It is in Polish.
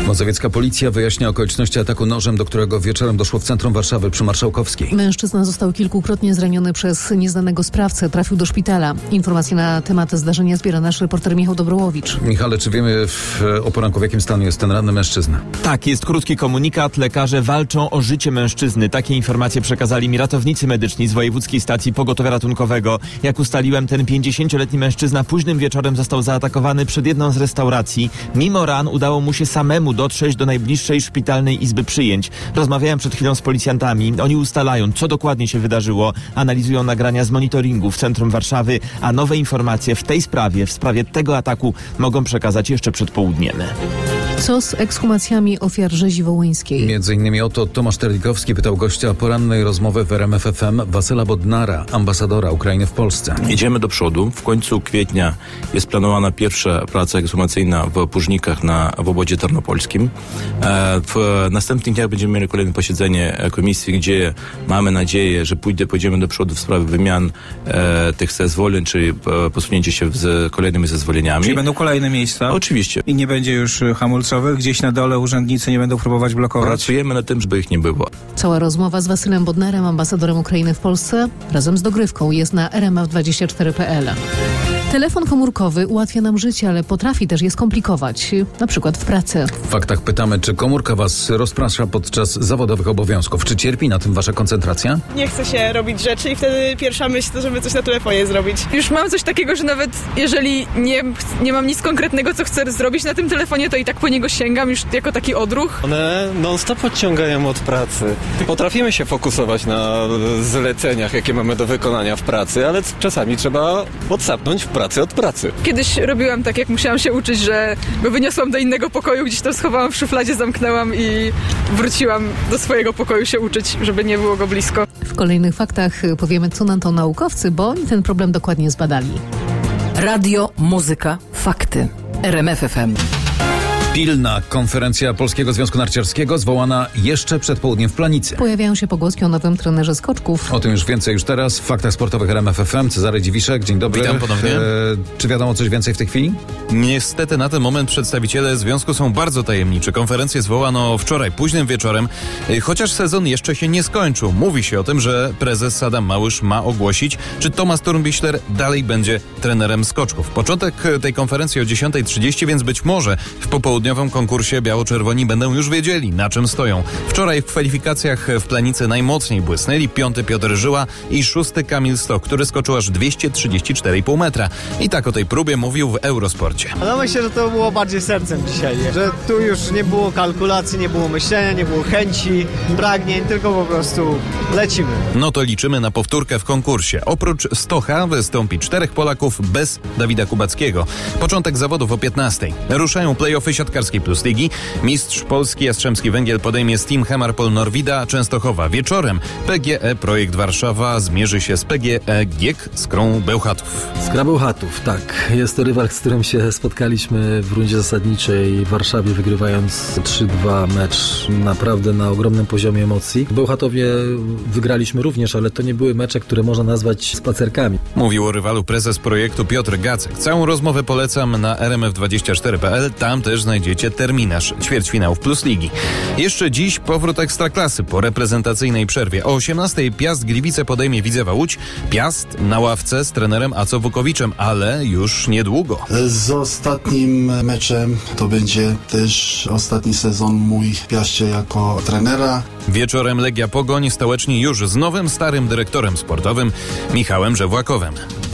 Mazowiecka policja wyjaśnia okoliczności ataku nożem, do którego wieczorem doszło w centrum Warszawy przy Marszałkowskiej. Mężczyzna został kilkukrotnie zraniony przez nieznanego sprawcę. Trafił do szpitala. Informacje na temat zdarzenia zbiera nasz reporter Michał Dobrołowicz. Michale, czy wiemy o poranku, w jakim stanie jest ten ranny mężczyzna? Tak, jest krótki komunikat. Lekarze walczą o życie mężczyzny. Takie informacje przekazali mi ratownicy medyczni z Wojewódzkiej Stacji Pogotowia Ratunkowego. Jak ustaliłem, ten 50-letni mężczyzna późnym wieczorem został zaatakowany przed jedną z restauracji. Mimo ran udało mu się samemu dotrzeć do najbliższej szpitalnej izby przyjęć. Rozmawiałem przed chwilą z policjantami. Oni ustalają, co dokładnie się wydarzyło. Analizują nagrania z monitoringu w centrum Warszawy, a nowe informacje w tej sprawie, w sprawie tego ataku mogą przekazać jeszcze przed południem. Co z ekshumacjami ofiar rzezi wołyńskiej? Między innymi o to Tomasz Terlikowski pytał gościa porannej rozmowy w RMF FM Wasyla Bodnara, ambasadora Ukrainy w Polsce. Idziemy do przodu. W końcu kwietnia jest planowana pierwsza praca ekshumacyjna w Późnikach w obwodzie tarnopolskim. W następnych dniach będziemy mieli kolejne posiedzenie komisji, gdzie mamy nadzieję, że pójdziemy do przodu w sprawie wymian tych zezwoleń, czy posunięcie się z kolejnymi zezwoleniami. Czyli będą kolejne miejsca? Oczywiście. I nie będzie już hamulcowych? Gdzieś na dole urzędnicy nie będą próbować blokować? Pracujemy nad tym, żeby ich nie było. Cała rozmowa z Wasylem Bodnarem, ambasadorem Ukrainy w Polsce, razem z dogrywką jest na rmf24.pl. Telefon komórkowy ułatwia nam życie, ale potrafi też je skomplikować, na przykład w pracy. W faktach pytamy, czy komórka was rozprasza podczas zawodowych obowiązków? Czy cierpi na tym wasza koncentracja? Nie chce się robić rzeczy i wtedy pierwsza myśl to, żeby coś na telefonie zrobić. Już mam coś takiego, że nawet jeżeli nie mam nic konkretnego, co chcę zrobić na tym telefonie, to i tak po niego sięgam już jako taki odruch. One non-stop odciągają od pracy. Potrafimy się fokusować na zleceniach, jakie mamy do wykonania w pracy, ale czasami trzeba odsapnąć w pracy od pracy. Kiedyś robiłam tak, jak musiałam się uczyć, że go wyniosłam do innego pokoju, gdzieś to schowałam w szufladzie, zamknęłam i wróciłam do swojego pokoju się uczyć, żeby nie było go blisko. W kolejnych faktach powiemy, co na to naukowcy, bo oni ten problem dokładnie zbadali. Radio, muzyka, fakty. RMF FM. Pilna konferencja Polskiego Związku Narciarskiego zwołana jeszcze przed południem w Planicy. Pojawiają się pogłoski o nowym trenerze skoczków. O tym już więcej już teraz w faktach sportowych RMF FM. Cezary Dziwiszek, dzień dobry. Witam ponownie. Czy wiadomo coś więcej w tej chwili? Niestety na ten moment przedstawiciele związku są bardzo tajemniczy. Konferencję zwołano wczoraj późnym wieczorem, chociaż sezon jeszcze się nie skończył. Mówi się o tym, że prezes Adam Małysz ma ogłosić, czy Tomasz Turnbichler dalej będzie trenerem skoczków. Początek tej konferencji o 10:30, więc być może w popołudniowym konkursie biało-czerwoni będą już wiedzieli, na czym stoją. Wczoraj w kwalifikacjach w Planicy najmocniej błysnęli 5. Piotr Żyła i 6. Kamil Stoch, który skoczył aż 234,5 metra. I tak o tej próbie mówił w Eurosporcie. No myślę, że to było bardziej sercem dzisiaj, że tu już nie było kalkulacji, nie było myślenia, nie było chęci, pragnień, tylko po prostu lecimy. No to liczymy na powtórkę w konkursie. Oprócz Stocha wystąpi 4 Polaków bez Dawida Kubackiego. Początek zawodów o 15:00. Ruszają play-offy siatkarskiej Plus Ligi. Mistrz Polski Jastrzębski Węgiel podejmie z Team Hemarpol Norwida Częstochowa. Wieczorem PGE Projekt Warszawa zmierzy się z PGE GiEK Skrą Bełchatów. Skra Bełchatów, tak. Jest to rywal, z którym się spotkaliśmy w rundzie zasadniczej w Warszawie, wygrywając 3-2 mecz naprawdę na ogromnym poziomie emocji. W Bełchatowie wygraliśmy również, ale to nie były mecze, które można nazwać spacerkami. Mówił o rywalu prezes projektu Piotr Gacek. Całą rozmowę polecam na rmf24.pl. Tam też znajdziecie terminarz ćwierćfinałów Plus Ligi. Jeszcze dziś powrót Ekstraklasy po reprezentacyjnej przerwie. O 18:00 Piast Gliwice podejmie Widzewa Łódź. Piast na ławce z trenerem Aco Wukowiczem, ale już niedługo. Z ostatnim meczem to będzie też ostatni sezon mój w Piaście jako trenera. Wieczorem Legia Pogoń, stołeczni już z nowym starym dyrektorem sportowym Michałem Żewłakowem.